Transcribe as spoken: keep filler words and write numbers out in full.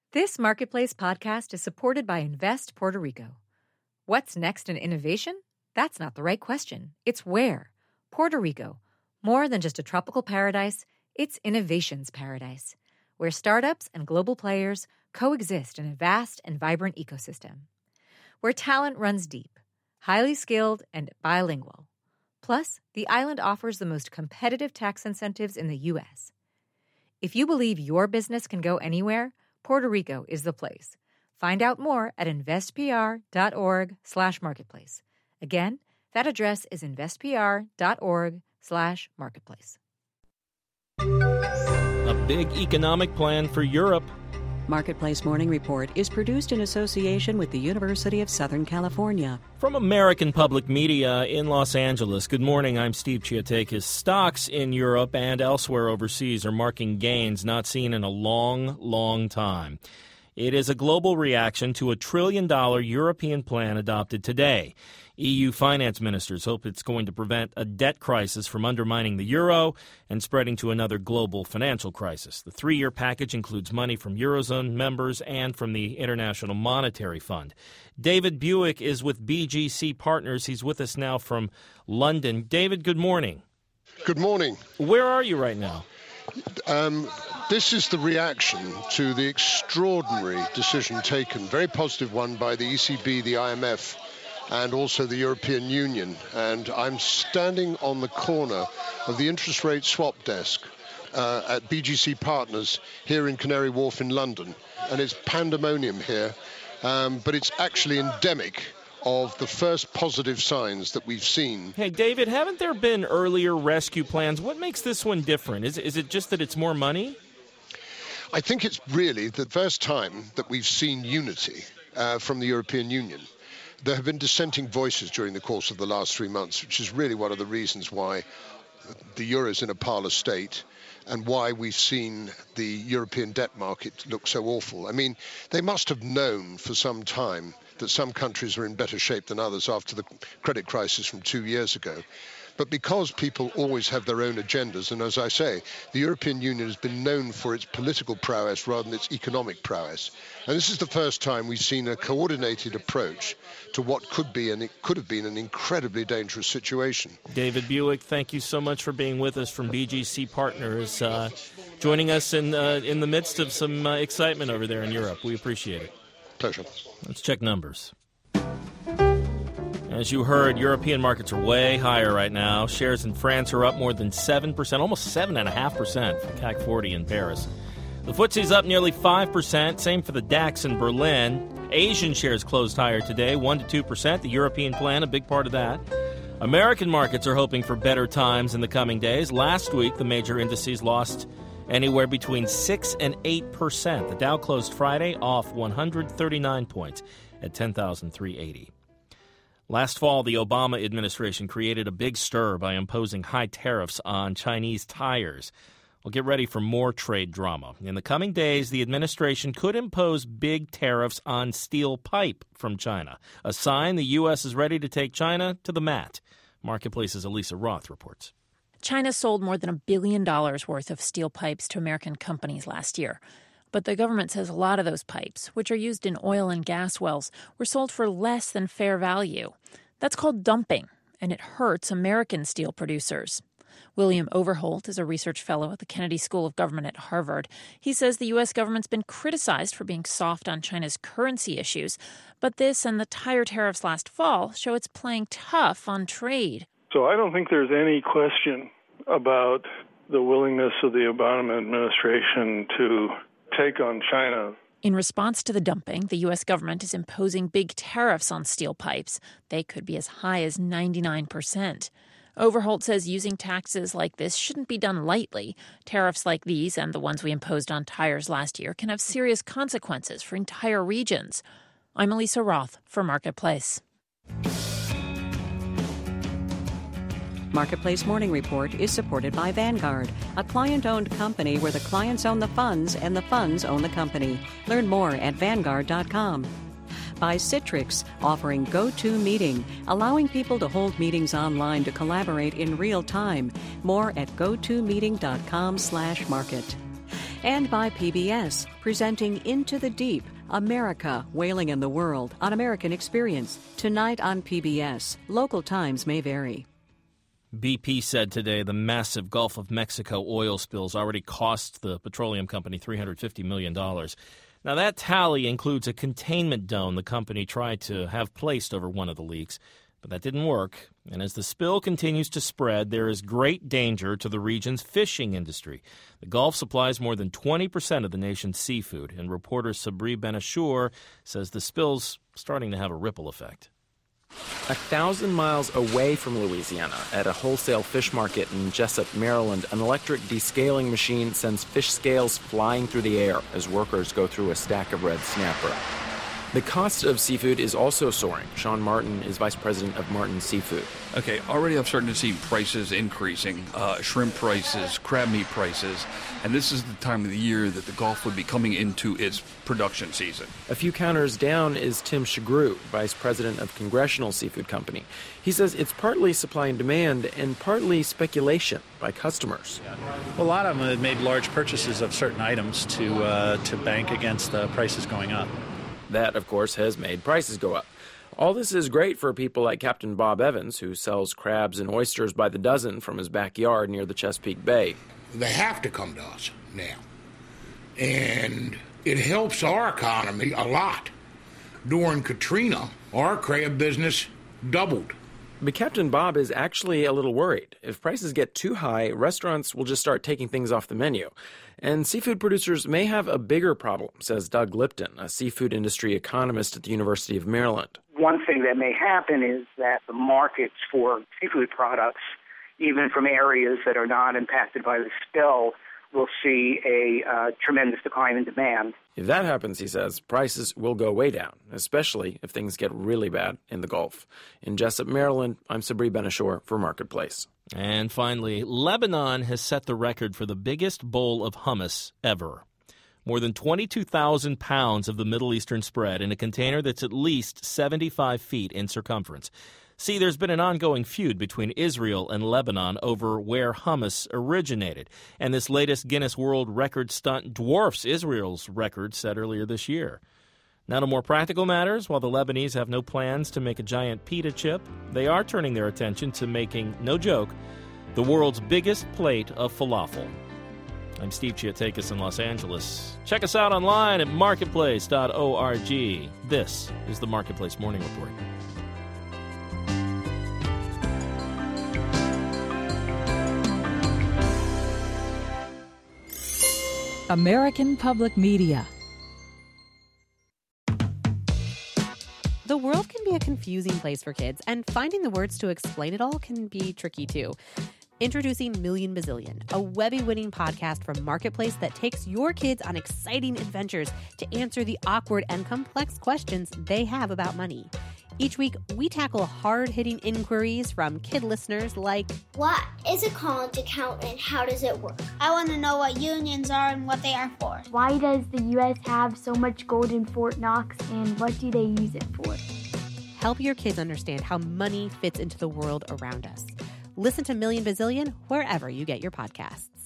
This Marketplace podcast is supported by Invest Puerto Rico. What's next in innovation? That's not the right question. It's where. Puerto Rico. More than just a tropical paradise, it's innovation's paradise, where startups and global players coexist in a vast and vibrant ecosystem. Where talent runs deep, highly skilled, and bilingual. Plus, the island offers the most competitive tax incentives in the U S. If you believe your business can go anywhere, Puerto Rico is the place. Find out more at investpr.org slash marketplace. Again, that address is investpr.org slash marketplace. A big economic plan for Europe. Marketplace Morning Report is produced in association with the University of Southern California. From American Public Media in Los Angeles, good morning. I'm Steve Chiotakis. Stocks in Europe and elsewhere overseas are marking gains not seen in a long, long time. It is a global reaction to a trillion-dollar European plan adopted today. E U finance ministers hope it's going to prevent a debt crisis from undermining the euro and spreading to another global financial crisis. The three-year package includes money from Eurozone members and from the International Monetary Fund. David Buick is with B G C Partners. He's with us now from London. David, good morning. Good morning. Where are you right now? Um, this is the reaction to the extraordinary decision taken, very positive one, by the E C B, the I M F, and also the European Union. And I'm standing on the corner of the interest rate swap desk uh, at B G C Partners here in Canary Wharf in London. And it's pandemonium here, um, but it's actually endemic of the first positive signs that we've seen. Hey, David, haven't there been earlier rescue plans? What makes this one different? Is, is it just that it's more money? I think it's really the first time that we've seen unity uh, from the European Union. There have been dissenting voices during the course of the last three months, which is really one of the reasons why the euro is in a parlous state and why we've seen the European debt market look so awful. I mean, they must have known for some time that some countries are in better shape than others after the credit crisis from two years ago. But because people always have their own agendas, and as I say, the European Union has been known for its political prowess rather than its economic prowess. And this is the first time we've seen a coordinated approach to what could be and it could have been an incredibly dangerous situation. David Buick, thank you so much for being with us from B G C Partners, uh, joining us in uh, in the midst of some uh, excitement over there in Europe. We appreciate it. Pleasure. Let's check numbers. As you heard, European markets are way higher right now. Shares in France are up more than seven percent, almost seven point five percent for C A C forty in Paris. The F T S E's up nearly five percent, same for the DAX in Berlin. Asian shares closed higher today, one to two percent. The European plan, a big part of that. American markets are hoping for better times in the coming days. Last week, the major indices lost anywhere between six and eight percent. The Dow closed Friday off one hundred thirty-nine points at ten thousand three hundred eighty. Last fall, the Obama administration created a big stir by imposing high tariffs on Chinese tires. Well, get ready for more trade drama. In the coming days, the administration could impose big tariffs on steel pipe from China, a sign the U S is ready to take China to the mat. Marketplace's Elisa Roth reports. China sold more than a billion dollars worth of steel pipes to American companies last year. But the government says a lot of those pipes, which are used in oil and gas wells, were sold for less than fair value. That's called dumping, and it hurts American steel producers. William Overholt is a research fellow at the Kennedy School of Government at Harvard. He says the U S government's been criticized for being soft on China's currency issues, but this and the tire tariffs last fall show it's playing tough on trade. So I don't think there's any question about the willingness of the Obama administration to take on China. In response to the dumping, the U S government is imposing big tariffs on steel pipes. They could be as high as ninety-nine percent. Overholt says using taxes like this shouldn't be done lightly. Tariffs like these and the ones we imposed on tires last year can have serious consequences for entire regions. I'm Elisa Roth for Marketplace. Marketplace Morning Report is supported by Vanguard, a client-owned company where the clients own the funds and the funds own the company. Learn more at Vanguard dot com. By Citrix, offering GoToMeeting, allowing people to hold meetings online to collaborate in real time. More at gotomeeting dot com slash market. And by P B S, presenting Into the Deep, America, Whaling in the World on American Experience. Tonight on P B S. Local times may vary. B P said today the massive Gulf of Mexico oil spills already cost the petroleum company three hundred fifty million dollars. Now, that tally includes a containment dome the company tried to have placed over one of the leaks, but that didn't work. And as the spill continues to spread, there is great danger to the region's fishing industry. The Gulf supplies more than twenty percent of the nation's seafood, and reporter Sabri Ben-Ashur says the spill's starting to have a ripple effect. A thousand miles away from Louisiana, at a wholesale fish market in Jessup, Maryland, an electric descaling machine sends fish scales flying through the air as workers go through a stack of red snapper. The cost of seafood is also soaring. Sean Martin is vice president of Martin Seafood. Okay, already I'm starting to see prices increasing, uh, shrimp prices, crab meat prices, and this is the time of the year that the Gulf would be coming into its production season. A few counters down is Tim Shagru, vice president of Congressional Seafood Company. He says it's partly supply and demand and partly speculation by customers. Well, a lot of them have made large purchases of certain items to uh, to bank against the prices going up. That, of course, has made prices go up. All this is great for people like Captain Bob Evans, who sells crabs and oysters by the dozen from his backyard near the Chesapeake Bay. They have to come to us now. And it helps our economy a lot. During Katrina, our crab business doubled. But Captain Bob is actually a little worried. If prices get too high, restaurants will just start taking things off the menu. And seafood producers may have a bigger problem, says Doug Lipton, a seafood industry economist at the University of Maryland. One thing that may happen is that the markets for seafood products, even from areas that are not impacted by the spill, will see a uh, tremendous decline in demand. If that happens, he says, prices will go way down, especially if things get really bad in the Gulf. In Jessup, Maryland, I'm Sabri Ben-Ashur for Marketplace. And finally, Lebanon has set the record for the biggest bowl of hummus ever. More than twenty-two thousand pounds of the Middle Eastern spread in a container that's at least seventy-five feet in circumference. See, there's been an ongoing feud between Israel and Lebanon over where hummus originated. And this latest Guinness World Record stunt dwarfs Israel's record set earlier this year. Now to more practical matters. While the Lebanese have no plans to make a giant pita chip, they are turning their attention to making, no joke, the world's biggest plate of falafel. I'm Steve Chiatakis in Los Angeles. Check us out online at marketplace dot org. This is the Marketplace Morning Report. American Public Media. The world can be a confusing place for kids, and finding the words to explain it all can be tricky too. Introducing Million Bazillion, a Webby-winning podcast from Marketplace that takes your kids on exciting adventures to answer the awkward and complex questions they have about money. Each week, we tackle hard-hitting inquiries from kid listeners like, what is a college account and how does it work? I want to know what unions are and what they are for. Why does the U S have so much gold in Fort Knox and what do they use it for? Help your kids understand how money fits into the world around us. Listen to Million Bazillion wherever you get your podcasts.